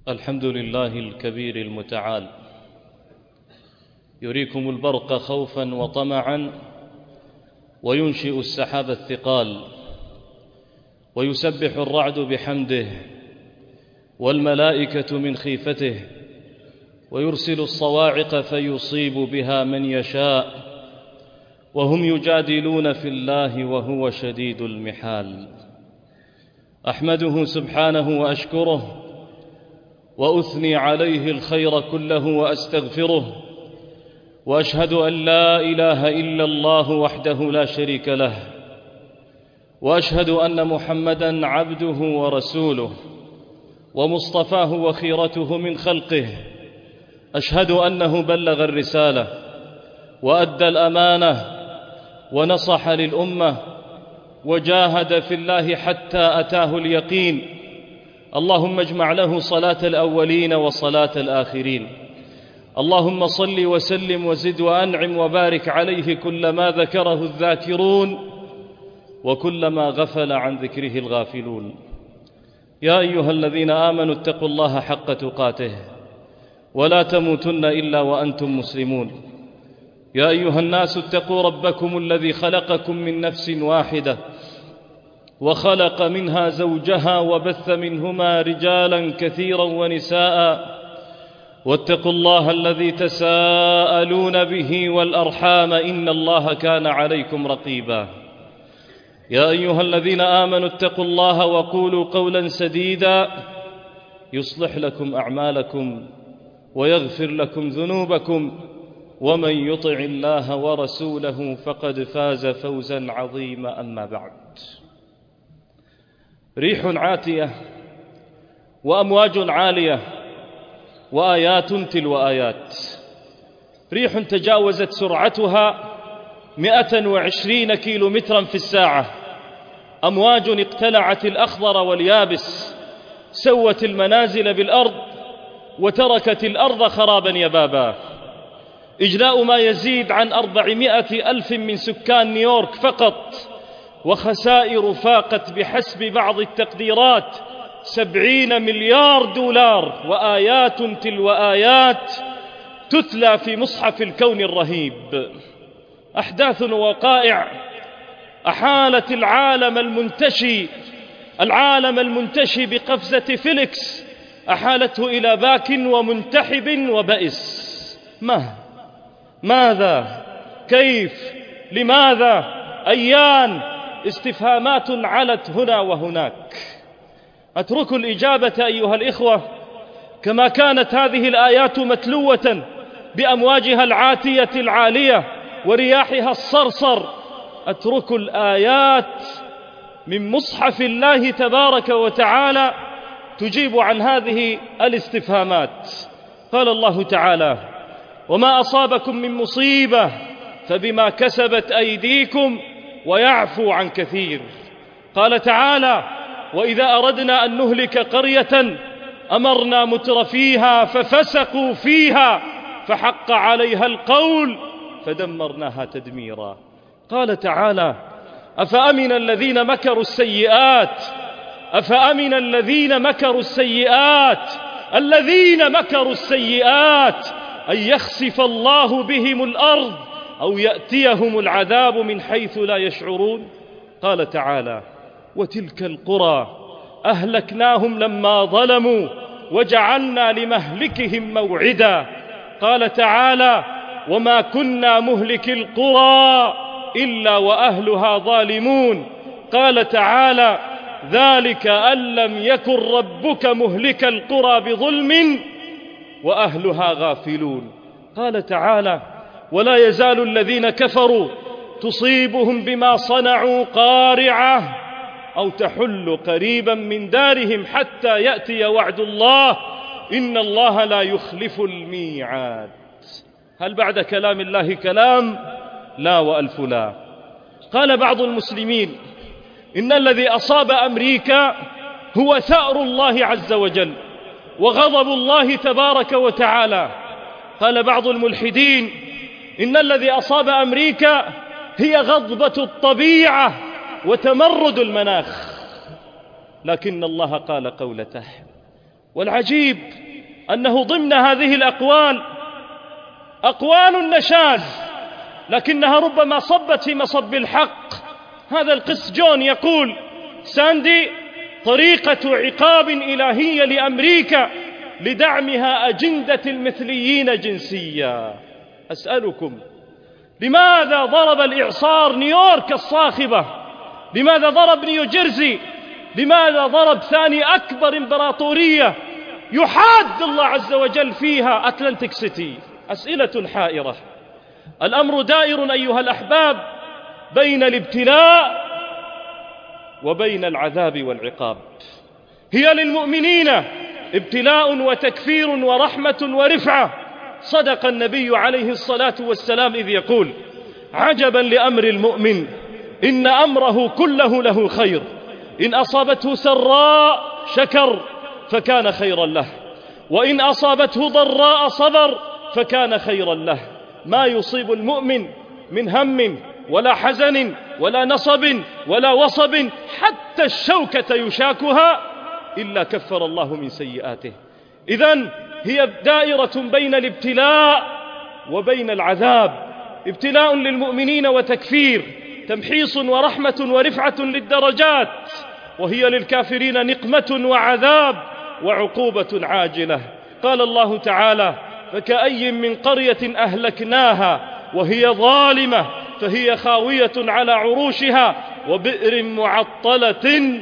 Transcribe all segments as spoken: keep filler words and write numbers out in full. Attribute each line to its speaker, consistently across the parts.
Speaker 1: الحمد لله الكبير المتعال، يريكم البرق خوفا وطمعا، وينشئ السحاب الثقال، ويسبح الرعد بحمده والملائكة من خيفته، ويرسل الصواعق فيصيب بها من يشاء، وهم يجادلون في الله وهو شديد المحال. أحمده سبحانه وأشكره، وأثني عليه الخير كله وأستغفره، وأشهد أن لا إله إلا الله وحده لا شريك له، وأشهد أن محمدًا عبده ورسوله ومصطفاه وخيرته من خلقه. أشهد أنه بلغ الرسالة وأدى الأمانة ونصح للأمة وجاهد في الله حتى أتاه اليقين. اللهم اجمع له صلاة الأولين وصلاة الآخرين. اللهم صل وسلم وزد وأنعم وبارك عليه كلما ذكره الذاكرون وكلما غفل عن ذكره الغافلون. يا أيها الذين آمنوا اتقوا الله حق تقاته ولا تموتن إلا وأنتم مسلمون. يا أيها الناس اتقوا ربكم الذي خلقكم من نفس واحدة وخلق منها زوجها وبث منهما رجالا كثيرا ونساء، واتقوا الله الذي تساءلون به والأرحام إن الله كان عليكم رقيبا. يا أيها الذين آمنوا اتقوا الله وقولوا قولا سديدا يصلح لكم أعمالكم ويغفر لكم ذنوبكم، ومن يطع الله ورسوله فقد فاز فوزا عظيما. أما بعد، ريح عاتية وأمواج عالية وآيات تلو آيات. ريح تجاوزت سرعتها مئة وعشرين كيلو مترا في الساعة، أمواج اقتلعت الأخضر واليابس، سوت المنازل بالأرض وتركت الأرض خرابا يبابا. إجلاء ما يزيد عن أربعمائة ألف من سكان نيويورك فقط، وخسائر فاقت بحسب بعض التقديرات سبعين مليار دولار. وآيات تلو آيات تتلى في مصحف الكون الرهيب. أحداث ووقائع أحالت العالم المنتشي العالم المنتشي بقفزة فيليكس، أحالته إلى باك ومنتحب وبئس. ما ماذا؟ كيف؟ لماذا؟ أيان؟ استفهامات علت هنا وهناك. أترك الإجابة أيها الإخوة كما كانت هذه الآيات متلوة بأمواجها العاتية العالية ورياحها الصرصر. أترك الآيات من مصحف الله تبارك وتعالى تجيب عن هذه الاستفهامات. قال الله تعالى: وما أصابكم من مصيبة فبما كسبت أيديكم ويعفو عن كثير. قال تعالى: وإذا أردنا أن نهلك قرية أمرنا مترفيها ففسقوا فيها فحق عليها القول فدمرناها تدميرا. قال تعالى: أفأمن الذين مكروا السيئات أفأمن الذين مكروا السيئات الذين مكروا السيئات أن يخسف الله بهم الأرض أو يأتيهم العذاب من حيث لا يشعرون. قال تعالى: وتلك القرى أهلكناهم لما ظلموا وجعلنا لمهلكهم موعدا. قال تعالى: وما كنا مهلك القرى إلا وأهلها ظالمون. قال تعالى: ذلك أن لم يكن ربك مهلك القرى بظلم وأهلها غافلون. قال تعالى: ولا يزال الذين كفروا تصيبهم بما صنعوا قارعة أو تحل قريبا من دارهم حتى يأتي وعد الله إن الله لا يخلف الميعاد. هل بعد كلام الله كلام؟ لا وألف لا. قال بعض المسلمين: إن الذي أصاب أمريكا هو ثأر الله عز وجل وغضب الله تبارك وتعالى. قال بعض الملحدين: إن الذي أصاب أمريكا هي غضبة الطبيعة وتمرد المناخ. لكن الله قال قولته: والعجيب أنه ضمن هذه الأقوال أقوال نشاز، لكنها ربما صبت في مصب الحق. هذا القس جون يقول: ساندي طريقة عقاب إلهية لأمريكا لدعمها أجندة المثليين جنسيا. أسألكم، لماذا ضرب الإعصار نيويورك الصاخبة؟ لماذا ضرب نيوجيرسي؟ لماذا ضرب ثاني أكبر إمبراطورية يحاد الله عز وجل فيها أتلانتيك سيتي؟ أسئلة حائرة. الأمر دائر أيها الأحباب بين الابتلاء وبين العذاب والعقاب. هي للمؤمنين ابتلاء وتكفير ورحمة ورفعة. صدق النبي عليه الصلاة والسلام إذ يقول: عجبا لأمر المؤمن إن أمره كله له خير، إن أصابته سراء شكر فكان خيرا له، وإن أصابته ضراء صبر فكان خيرا له. ما يصيب المؤمن من هم ولا حزن ولا نصب ولا وصب حتى الشوكة يشاكها إلا كفر الله من سيئاته. إذن هي دائرة بين الابتلاء وبين العذاب، ابتلاء للمؤمنين وتكفير، تمحيص ورحمة ورفعة للدرجات، وهي للكافرين نقمة وعذاب وعقوبة عاجلة. قال الله تعالى: فكأي من قرية أهلكناها وهي ظالمة فهي خاوية على عروشها وبئر معطلة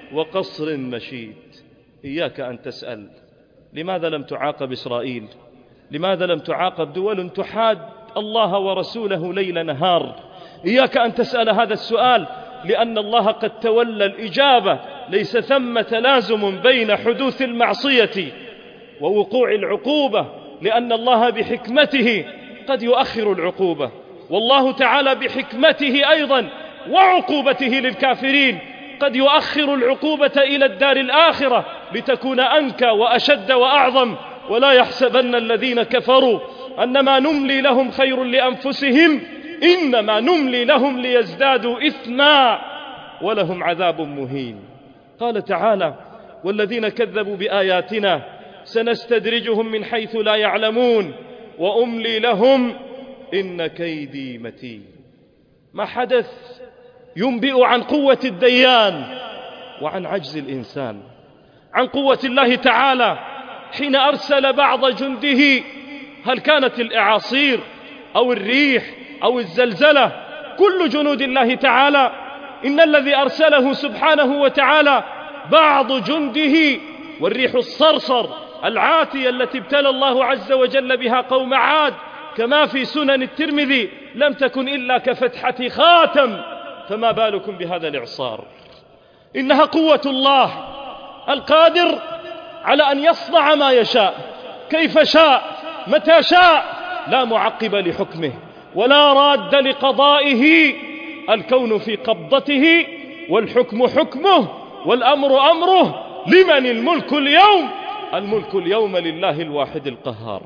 Speaker 1: وقصر مشيد. إياك أن تسأل: لماذا لم تعاقب إسرائيل؟ لماذا لم تعاقب دول تحاد الله ورسوله ليل نهار؟ إياك أن تسأل هذا السؤال، لأن الله قد تولى الإجابة. ليس ثم تلازم بين حدوث المعصية ووقوع العقوبة، لأن الله بحكمته قد يؤخر العقوبة، والله تعالى بحكمته أيضا وعقوبته للكافرين قد يؤخر العقوبة إلى الدار الآخرة لتكون أنكى وأشد وأعظم. ولا يحسبن الذين كفروا أنما نملي لهم خير لأنفسهم إنما نملي لهم ليزدادوا إثما ولهم عذاب مهين. قال تعالى: والذين كذبوا بآياتنا سنستدرجهم من حيث لا يعلمون وأملي لهم إن كيدي متين. ما حدث ينبئ عن قوة الديان وعن عجز الإنسان، عن قوة الله تعالى حين أرسل بعض جنده. هل كانت الإعاصير أو الريح أو الزلزلة كل جنود الله تعالى؟ إن الذي أرسله سبحانه وتعالى بعض جنده، والريح الصرصر العاتية التي ابتلى الله عز وجل بها قوم عاد كما في سنن الترمذي لم تكن إلا كفتحة خاتم، فما بالكم بهذا الإعصار؟ إنها قوة الله القادر على أن يصنع ما يشاء كيف شاء متى شاء، لا معقب لحكمه ولا راد لقضائه. الكون في قبضته والحكم حكمه والأمر أمره. لمن الملك اليوم؟ الملك اليوم لله الواحد القهار.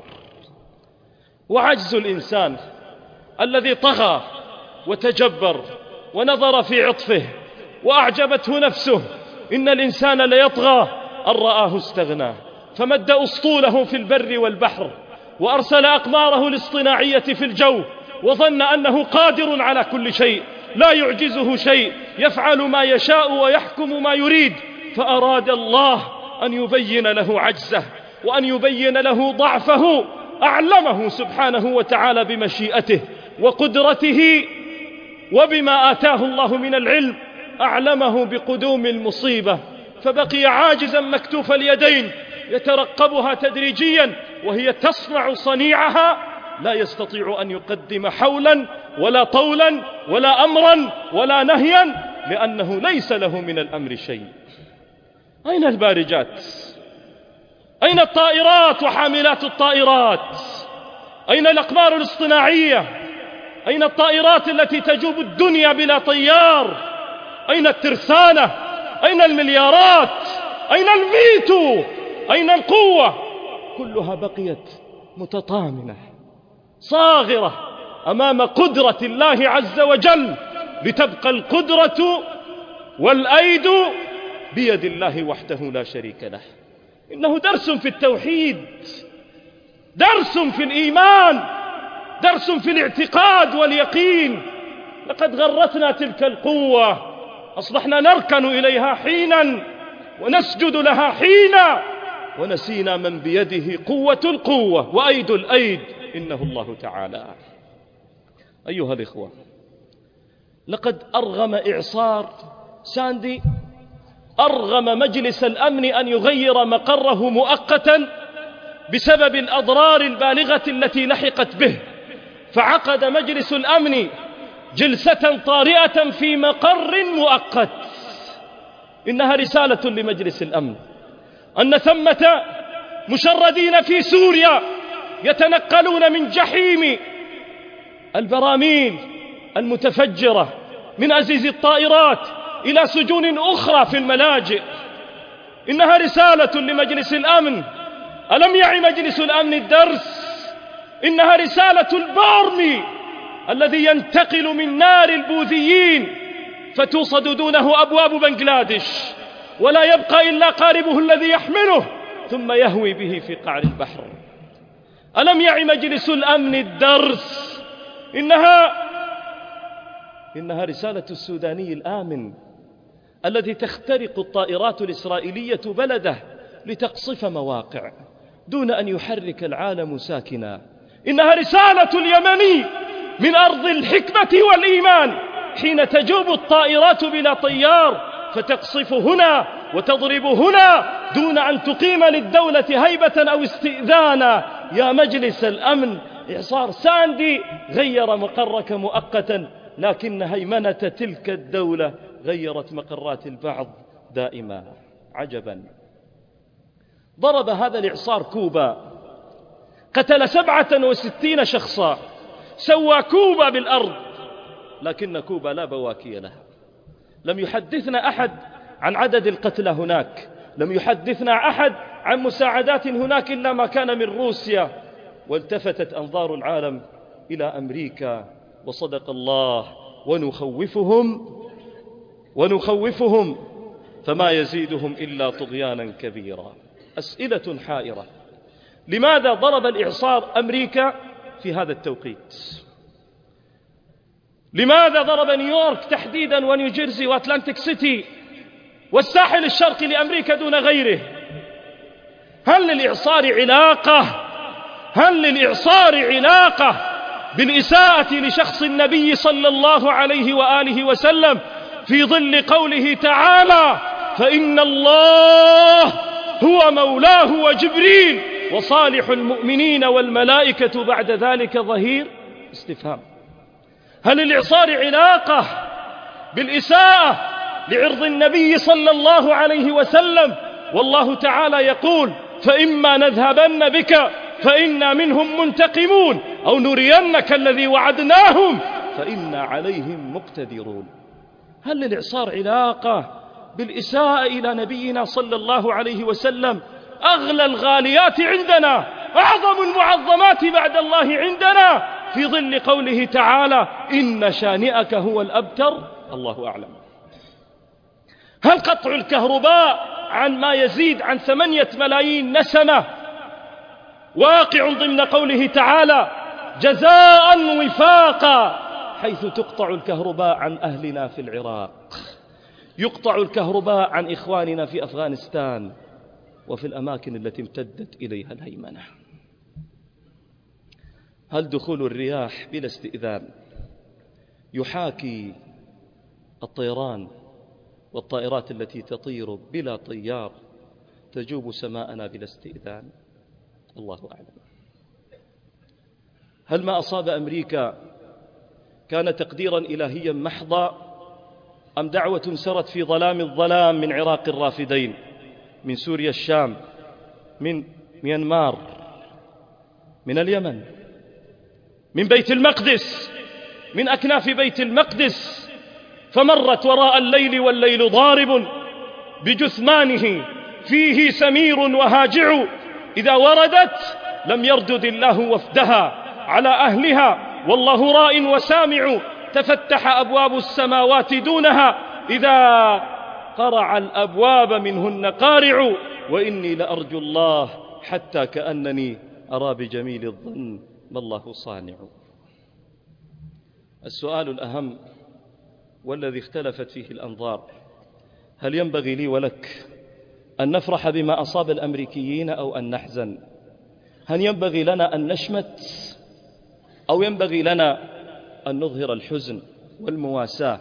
Speaker 1: وعجز الإنسان الذي طغى وتجبر ونظر في عطفه وأعجبته نفسه. إن الإنسان ليطغى أن رآه استغنى، فمد أسطوله في البر والبحر وأرسل أقماره الاصطناعية في الجو، وظن أنه قادر على كل شيء لا يعجزه شيء، يفعل ما يشاء ويحكم ما يريد. فأراد الله أن يبين له عجزه وأن يبين له ضعفه، أعلمه سبحانه وتعالى بمشيئته وقدرته وبما آتاه الله من العلم، أعلمه بقدوم المصيبة، فبقي عاجزا مكتوف اليدين يترقبها تدريجيا وهي تصنع صنيعها، لا يستطيع أن يقدم حولا ولا طولا ولا أمرا ولا نهيا، لأنه ليس له من الأمر شيء. أين البارجات؟ أين الطائرات وحاملات الطائرات؟ أين الأقمار الاصطناعية؟ أين الطائرات التي تجوب الدنيا بلا طيار؟ أين الترسانة؟ أين المليارات؟ أين الفيتو؟ أين القوة؟ كلها بقيت متطامنة صاغرة أمام قدرة الله عز وجل، لتبقى القدرة والأيد بيد الله وحده لا شريك له. إنه درس في التوحيد، درس في الإيمان، درس في الاعتقاد واليقين. لقد غرتنا تلك القوة، أصبحنا نركن إليها حينا ونسجد لها حينا، ونسينا من بيده قوة القوة وأيد الأيد، إنه الله تعالى. أيها الإخوة، لقد أرغم إعصار ساندي، أرغم مجلس الأمن أن يغير مقره مؤقتا بسبب الأضرار البالغة التي لحقت به، فعقد مجلس الأمن جلسة طارئة في مقر مؤقت. إنها رسالة لمجلس الأمن أن ثمة مشردين في سوريا يتنقلون من جحيم البراميل المتفجرة من أزيز الطائرات إلى سجون أخرى في الملاجئ. إنها رسالة لمجلس الأمن. ألم يعي مجلس الأمن الدرس؟ إنها رسالة البارمي الذي ينتقل من نار البوذيين فتوصد دونه أبواب بنغلاديش، ولا يبقى إلا قاربه الذي يحمله ثم يهوي به في قعر البحر. ألم يعي مجلس الأمن الدرس؟ إنها إنها رسالة السوداني الآمن الذي تخترق الطائرات الإسرائيلية بلده لتقصف مواقع دون أن يحرك العالم ساكنا. إنها رسالة اليمني من أرض الحكمة والإيمان حين تجوب الطائرات بلا طيار فتقصف هنا وتضرب هنا دون أن تقيم للدولة هيبة أو استئذانا. يا مجلس الأمن، إعصار ساندي غير مقرك مؤقتا، لكن هيمنة تلك الدولة غيرت مقرات البعض دائما. عجبا، ضرب هذا الإعصار كوبا، قتل سبعة وستين شخصا، سوى كوبا بالأرض، لكن كوبا لا بواكي لها. لم يحدثنا أحد عن عدد القتلى هناك، لم يحدثنا أحد عن مساعدات هناك إلا ما كان من روسيا. والتفتت أنظار العالم إلى أمريكا، وصدق الله، ونخوفهم ونخوفهم فما يزيدهم إلا طغيانا كبيرا. أسئلة حائرة: لماذا ضرب الإعصار أمريكا في هذا التوقيت؟ لماذا ضرب نيويورك تحديدا ونيوجيرسي وأتلانتيك سيتي والساحل الشرقي لأمريكا دون غيره؟ هل للإعصار علاقة هل للإعصار علاقة بالإساءة لشخص النبي صلى الله عليه وآله وسلم في ظل قوله تعالى: فإن الله هو مولاه وجبريل وصالح المؤمنين والملائكة بعد ذلك ظهير؟ استفهام. هل الإعصار علاقة بالإساءة لعرض النبي صلى الله عليه وسلم والله تعالى يقول: فإما نذهبن بك فإنا منهم منتقمون أو نرينك الذي وعدناهم فإنا عليهم مقتدرون؟ هل للإعصار علاقة بالإساءة إلى نبينا صلى الله عليه وسلم، أغلى الغاليات عندنا، أعظم المعظمات بعد الله عندنا، في ظل قوله تعالى: إن شانئك هو الأبتر؟ الله أعلم. هل قطع الكهرباء عن ما يزيد عن ثمانية ملايين نسمة واقع ضمن قوله تعالى: جزاء وفاقا، حيث تقطع الكهرباء عن أهلنا في العراق، يقطع الكهرباء عن إخواننا في أفغانستان وفي الأماكن التي امتدت إليها الهيمنة؟ هل دخول الرياح بلا استئذان يحاكي الطيران والطائرات التي تطير بلا طيار تجوب سماءنا بلا استئذان؟ الله أعلم. هل ما أصاب أمريكا كان تقديرا إلهيا محضا، أم دعوة سرت في ظلام الظلام من عراق الرافدين، من سوريا الشام، من ميانمار، من اليمن، من بيت المقدس، من أكناف بيت المقدس، فمرت وراء الليل والليل ضارب بجثمانه فيه سمير وهاجع، إذا وردت لم يردد الله وفدها على أهلها والله راء وسامع، تفتح أبواب السماوات دونها إذا قرع الأبواب منهن قارع، وإني لأرجو الله حتى كأنني أرى بجميل الظن ما الله صانع. السؤال الأهم والذي اختلفت فيه الأنظار: هل ينبغي لي ولك أن نفرح بما أصاب الأمريكيين أو أن نحزن؟ هل ينبغي لنا أن نشمت أو ينبغي لنا أن نظهر الحزن والمواساة؟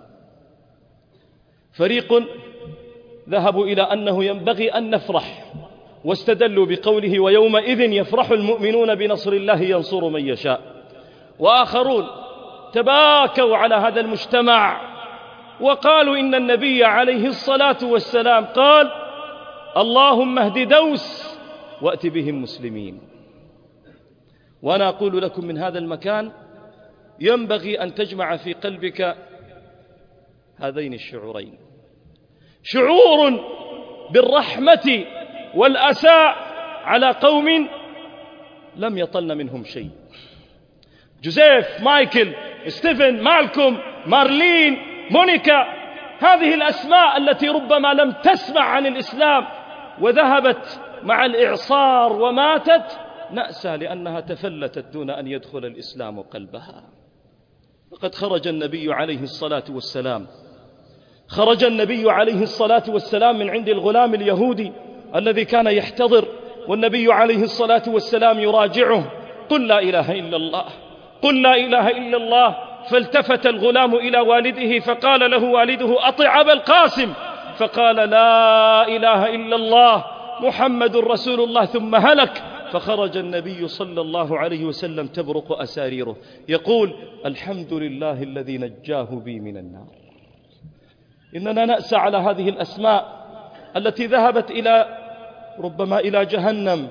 Speaker 1: فريق ذهبوا إلى أنه ينبغي أن نفرح واستدلوا بقوله: ويومئذ يفرح المؤمنون بنصر الله ينصر من يشاء. وآخرون تباكوا على هذا المجتمع وقالوا إن النبي عليه الصلاة والسلام قال: اللهم اهد دوس وأت بهم مسلمين. وأنا أقول لكم من هذا المكان: ينبغي أن تجمع في قلبك هذين الشعورين: شعور بالرحمة والأساء على قوم لم يطلن منهم شيء. جوزيف، مايكل، ستيفن، مالكوم، مارلين، مونيكا، هذه الأسماء التي ربما لم تسمع عن الإسلام وذهبت مع الإعصار وماتت، نأسى لأنها تفلتت دون أن يدخل الإسلام قلبها. فقد خرج النبي عليه الصلاة والسلام خرج النبي عليه الصلاة والسلام من عند الغلام اليهودي الذي كان يحتضر، والنبي عليه الصلاة والسلام يراجعه: قل لا إله إلا الله، قل لا إله إلا الله. فالتفت الغلام إلى والده فقال له والده: أطع أبا القاسم. فقال: لا إله إلا الله محمد رسول الله، ثم هلك. فخرج النبي صلى الله عليه وسلم تبرق أساريره يقول: الحمد لله الذي نجاه بي من النار. إننا نأسى على هذه الأسماء التي ذهبت إلى ربما إلى جهنم،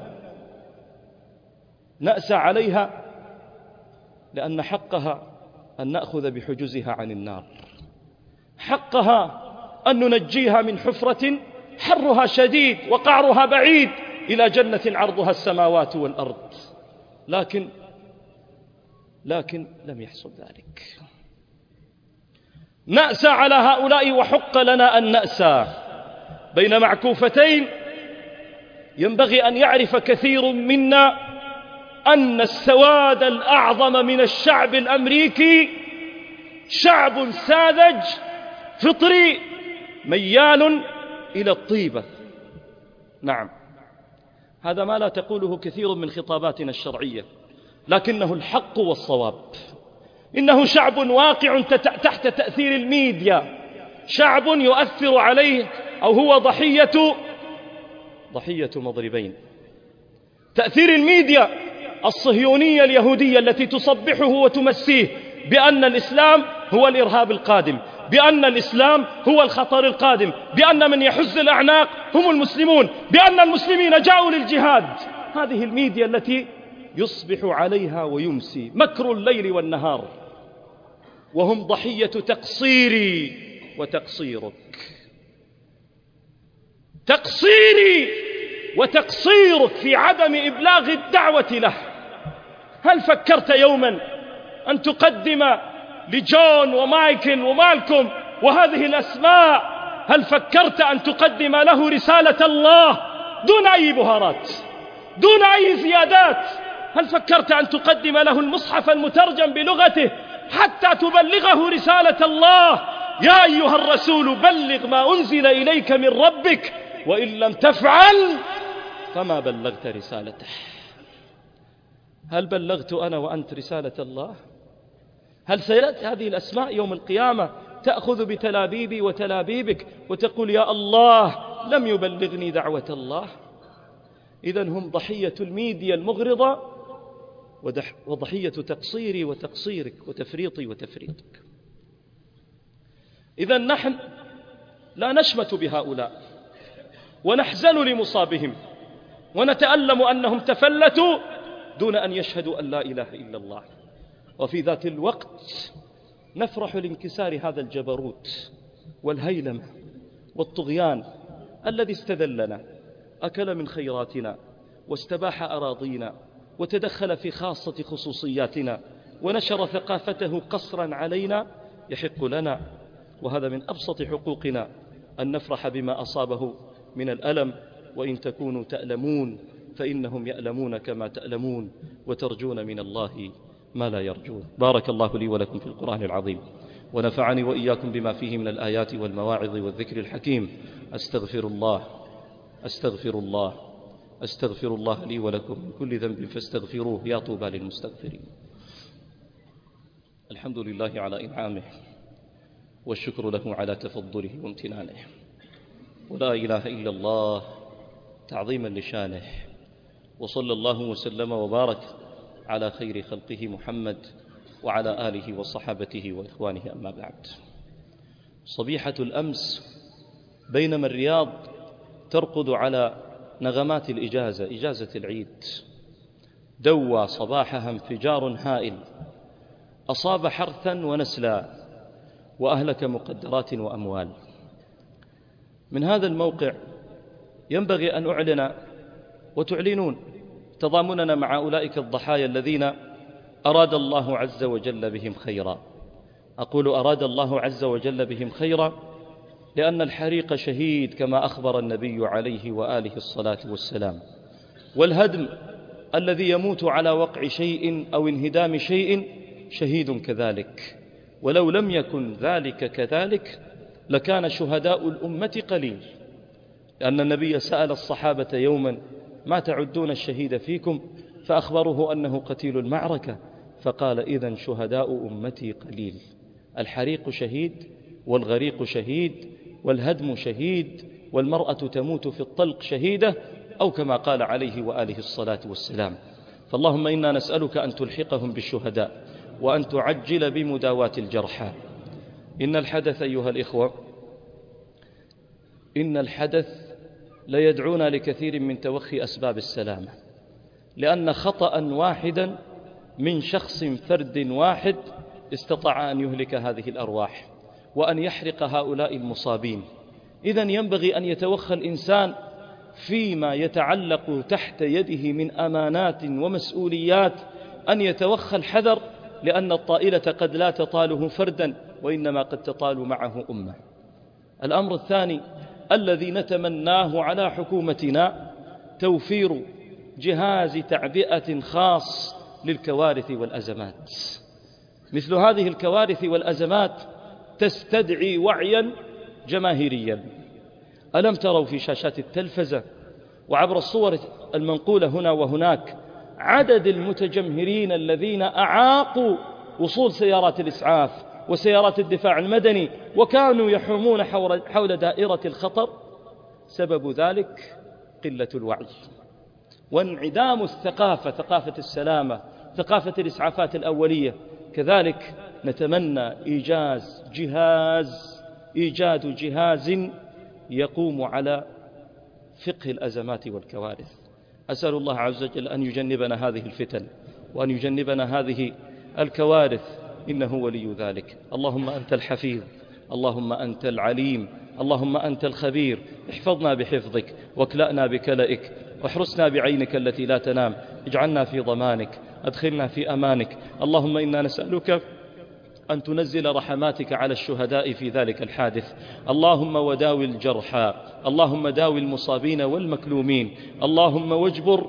Speaker 1: نأسى عليها لأن حقها أن نأخذ بحجزها عن النار، حقها أن ننجيها من حفرة حرها شديد وقعرها بعيد إلى جنة عرضها السماوات والأرض. لكن لكن لم يحصل ذلك. نأسى على هؤلاء، وحق لنا أن نأسى بين معكوفتين. ينبغي أن يعرف كثير منا أن السواد الأعظم من الشعب الأمريكي شعب ساذج فطري ميال إلى الطيبة. نعم، هذا ما لا تقوله كثير من خطاباتنا الشرعية، لكنه الحق والصواب. إنه شعب واقع تحت تأثير الميديا، شعب يؤثر عليه أو هو ضحية ضحية مضربين: تأثير الميديا الصهيونية اليهودية التي تصبحه وتمسيه بأن الإسلام هو الإرهاب القادم، بأن الإسلام هو الخطر القادم، بأن من يحز الأعناق هم المسلمون، بأن المسلمين جاءوا للجهاد. هذه الميديا التي يصبح عليها ويمسي مكر الليل والنهار، وهم ضحية تقصيري وتقصيرك، تقصيري وتقصيرك في عدم إبلاغ الدعوة له. هل فكرت يوما أن تقدم لجون ومايكل ومالكوم وهذه الأسماء، هل فكرت أن تقدم له رسالة الله دون أي بهارات، دون أي زيادات؟ هل فكرت أن تقدم له المصحف المترجم بلغته حتى تبلغه رسالة الله؟ يا أيها الرسول بلغ ما أنزل إليك من ربك، وإن لم تفعل فما بلغت رسالته. هل بلغت أنا وأنت رسالة الله؟ هل سيأتي هذه الأسماء يوم القيامة تأخذ بتلابيبي وتلابيبك وتقول: يا الله لم يبلغني دعوة الله؟ إذن هم ضحية الميديا المغرضة وضحية تقصيري وتقصيرك وتفريطي وتفريطك. إذن نحن لا نشمت بهؤلاء ونحزن لمصابهم ونتألم أنهم تفلتوا دون أن يشهدوا أن لا إله إلا الله، وفي ذات الوقت نفرح لانكسار هذا الجبروت والهيلمة والطغيان الذي استذلنا، أكل من خيراتنا واستباح أراضينا وتدخل في خاصة خصوصياتنا ونشر ثقافته قصرا علينا. يحق لنا، وهذا من أبسط حقوقنا، أن نفرح بما أصابه من الألم
Speaker 2: وإن تكونوا تألمون فإنهم يألمون كما تألمون وترجون من الله ما لا يرجون. بارك الله لي ولكم في القرآن العظيم، ونفعني وإياكم بما فيه من الآيات والمواعظ والذكر الحكيم. أستغفر الله أستغفر الله أستغفر الله لي ولكم من كل ذنب فاستغفروه، يا طوبى للمستغفرين. الحمد لله على إنعامه، والشكر له على تفضله وامتنانه، ولا إله إلا الله تعظيما لشانه، وصلى الله وسلم وبارك على خير خلقه محمد وعلى آله وصحابته وإخوانه، أما بعد. صبيحة الأمس بينما الرياض ترقد على نغمات الإجازة، إجازة العيد، دوى صباحها انفجار هائل أصاب حرثا ونسلا وأهلك مقدرات وأموال. من هذا الموقع ينبغي أن أعلن وتعلنون تضامننا مع أولئك الضحايا الذين أراد الله عز وجل بهم خيرا. أقول أراد الله عز وجل بهم خيرا لأن الحريق شهيد كما أخبر النبي عليه وآله الصلاة والسلام، والهدم الذي يموت على وقع شيء أو انهدام شيء شهيد كذلك، ولو لم يكن ذلك كذلك لكان شهداء الأمة قليل، لأن النبي سأل الصحابة يوما: ما تعدون الشهيد فيكم؟ فأخبروه أنه قتيل المعركة، فقال: إذن شهداء أمتي قليل. الحريق شهيد، والغريق شهيد، والهدم شهيد، والمرأة تموت في الطلق شهيدة، أو كما قال عليه وآله الصلاة والسلام. فاللهم إنا نسألك أن تلحقهم بالشهداء وأن تعجل بمداواة الجرحى. إن الحدث أيها الإخوة، إن الحدث ليدعونا لكثير من توخي أسباب السلامة، لأن خطأ واحدا من شخص فرد واحد استطاع أن يهلك هذه الأرواح وأن يحرق هؤلاء المصابين. إذن ينبغي أن يتوخى الإنسان فيما يتعلق تحت يده من أمانات ومسؤوليات، أن يتوخى الحذر، لأن الطائلة قد لا تطاله فردا، وإنما قد تطال معه أمة. الأمر الثاني الذي نتمناه على حكومتنا توفير جهاز تعبئة خاص للكوارث والأزمات. مثل هذه الكوارث والأزمات تستدعي وعيا جماهيريا. ألم تروا في شاشات التلفزة وعبر الصور المنقولة هنا وهناك عدد المتجمهرين الذين أعاقوا وصول سيارات الإسعاف وسيارات الدفاع المدني، وكانوا يحومون حول دائرة الخطر؟ سبب ذلك قلة الوعي وانعدام الثقافة، ثقافة السلامة، ثقافة الإسعافات الأولية. كذلك نتمنى إيجاز جهاز إيجاد جهاز يقوم على فقه الأزمات والكوارث. أسأل الله عز وجل أن يجنبنا هذه الفتن وأن يجنبنا هذه الكوارث، إنه ولي ذلك. اللهم أنت الحفيظ، اللهم أنت العليم، اللهم أنت الخبير. احفظنا بحفظك، واكلأنا بكلئك، واحرسنا بعينك التي لا تنام. اجعلنا في ضمانك، أدخلنا في أمانك. اللهم إنا نسألك أن تنزل رحماتك على الشهداء في ذلك الحادث. اللهم وداوي الجرحى، اللهم داوي المصابين والمكلومين، اللهم واجبر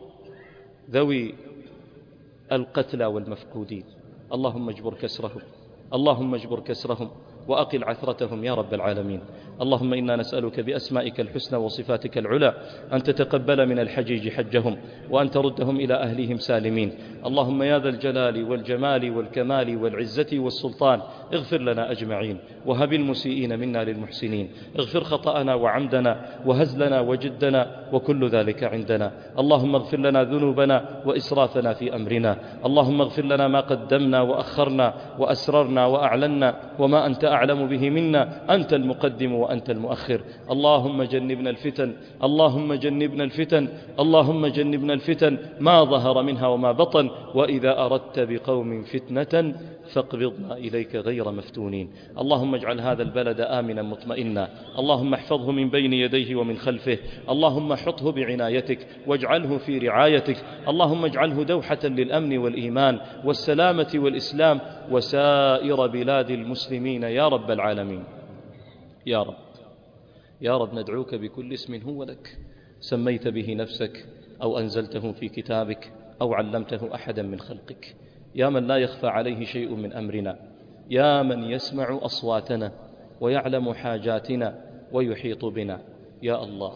Speaker 2: ذوي القتلى والمفقودين، اللهم اجبر كسرهم، اللهم اجبر كسرهم وأقل عثرتهم يا رب العالمين. اللهم إنا نسألك بأسمائك الحسنى وصفاتك العلى أن تتقبل من الحجيج حجهم وأن تردهم إلى أهلهم سالمين. اللهم يا ذا الجلال والجمال والكمال والعزة والسلطان اغفر لنا أجمعين، وهب المسيئين منا للمحسنين، اغفر خطأنا وعمدنا وهزلنا وجدنا وكل ذلك عندنا. اللهم اغفر لنا ذنوبنا وإسرافنا في أمرنا، اللهم اغفر لنا ما قدمنا وأخرنا وأسررنا وأعلنا وما أنت أعلم به منا، أنت المقدم وأنت المؤخر. اللهم جنبنا الفتن، اللهم جنبنا الفتن، اللهم جنبنا الفتن ما ظهر منها وما بطن، وإذا أردت بقوم فتنة فاقبضنا إليك غير مفتونين. اللهم اجعل هذا البلد آمنا مطمئنا، اللهم احفظه من بين يديه ومن خلفه، اللهم حطه بعنايتك واجعله في رعايتك، اللهم اجعله دوحة للأمن والإيمان والسلامة والإسلام وسائر بلاد المسلمين يا رب العالمين. يا رب، يا رب ندعوك بكل اسم هو لك سميت به نفسك أو أنزلته في كتابك أو علمته أحدا من خلقك، يا من لا يخفى عليه شيء من أمرنا، يا من يسمع أصواتنا ويعلم حاجاتنا ويحيط بنا. يا الله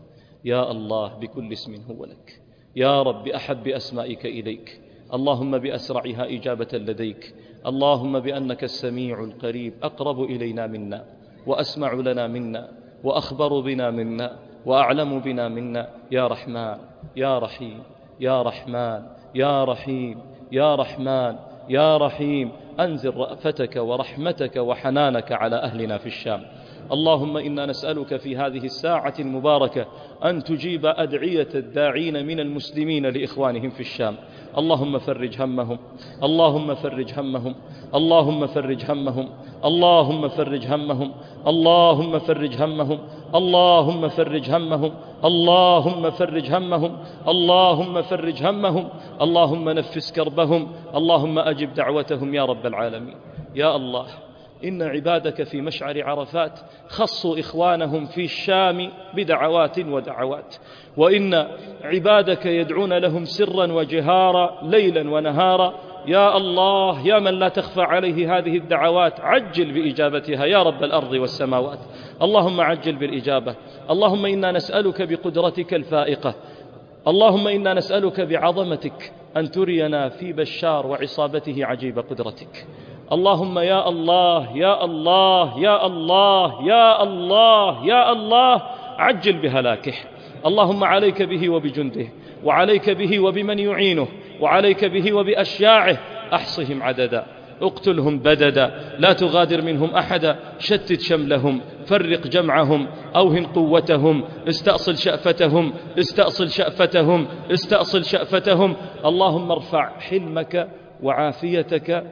Speaker 2: يا الله بكل اسم هو لك، يا رب أحب أسمائك إليك، اللهم بأسرعها إجابة لديك، اللهم بأنك السميع القريب أقرب إلينا منا وأسمع لنا منا وأخبر بنا منا وأعلم بنا منا. يا رحمن يا رحيم يا رحمن يا رحيم يا رحمن يا رحيم، أنزل رأفتك ورحمتك وحنانك على أهلنا في الشام. اللهم إنا نسألك في هذه الساعة المباركة أن تجيب أدعية الداعين من المسلمين لإخوانهم في الشام. اللهم فرج همهم، اللهم فرج همهم، اللهم فرج همهم، اللهم فرج همهم، اللهم فرج همهم، اللهم فرج همهم، اللهم فرج همهم، اللهم فرج همهم، اللهم نفس كربهم، اللهم أجب دعوتهم يا رب العالمين. يا الله إن عبادك في مشعر عرفات خصوا إخوانهم في الشام بدعوات ودعوات، وإن عبادك يدعون لهم سرا وجهارا ليلا ونهارا. يا الله يا من لا تخفى عليه هذه الدعوات، عجل بإجابتها يا رب الأرض والسماوات. اللهم عجل بالإجابة. اللهم إنا نسألك بقدرتك الفائقة، اللهم إنا نسألك بعظمتك أن ترينا في بشار وعصابته عجيب قدرتك. اللهم يا الله يا الله يا الله يا الله يا الله عجل بهلاكه. اللهم عليك به وبجنده، وعليك به وبمن يعينه، وعليك به وبأشياعه، أحصهم عددا، اقتلهم بددا، لا تغادر منهم أحدا، شتت شملهم، فرق جمعهم، أوهن قوتهم، استأصل شأفتهم، استأصل شأفتهم، استأصل شأفتهم. اللهم ارفع حلمك وعافيتك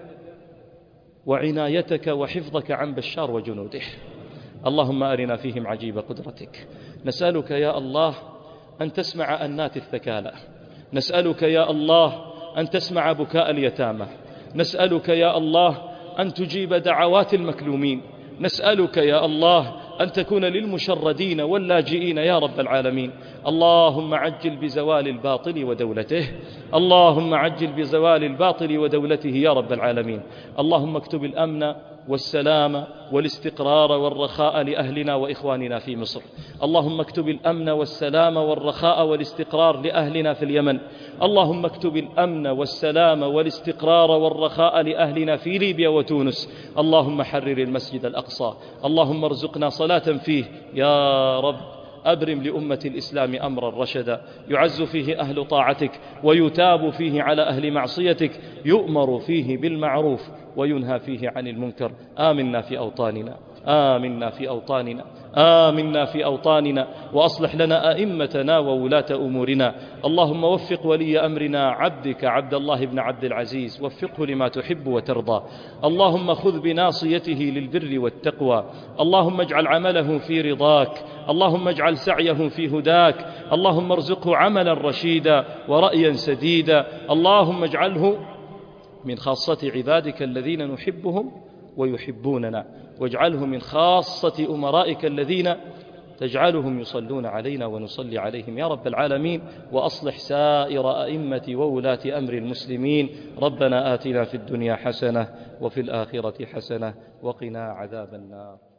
Speaker 2: وعنايتك وحفظك عن بشار وجنوده. اللهم أرنا فيهم عجيب قدرتك. نسألك يا الله أن تسمع أنات الثكالى، نسألك يا الله أن تسمع بكاء اليتامى، نسألك يا الله أن تجيب دعوات المكلومين، نسألك يا الله أن تكون للمشردين واللاجئين يا رب العالمين. اللهم عجل بزوال الباطل ودولته، اللهم عجل بزوال الباطل ودولته يا رب العالمين. اللهم اكتب الأمن والسلام والاستقرار والرخاء لأهلنا وإخواننا في مصر. اللهم اكتب الأمن والسلام والرخاء والاستقرار لأهلنا في اليمن. اللهم اكتب الأمن والسلام والاستقرار والرخاء لأهلنا في ليبيا وتونس. اللهم حرر المسجد الأقصى، اللهم ارزقنا صلاة فيه يا رب. أبرم لأمة الإسلام أمرا رشدا، يعز فيه أهل طاعتك ويتاب فيه على أهل معصيتك، يؤمر فيه بالمعروف وينهى فيه عن المنكر. آمنا في أوطاننا، آمنا في أوطاننا، آمنا في أوطاننا، وأصلح لنا أئمتنا وولاة أمورنا. اللهم وفق ولي أمرنا عبدك عبد الله بن عبد العزيز، وفقه لما تحب وترضى. اللهم خذ بناصيته للبر والتقوى، اللهم اجعل عمله في رضاك، اللهم اجعل سعيه في هداك، اللهم ارزقه عملا رشيدا ورأيا سديدا. اللهم اجعله من خاصة عبادك الذين نحبهم ويحبوننا، واجعله من خاصة أمرائك الذين تجعلهم يصلون علينا ونصلي عليهم يا رب العالمين. وأصلح سائر أئمة وولاة أمر المسلمين. ربنا آتنا في الدنيا حسنة وفي الآخرة حسنة وقنا عذاب النار.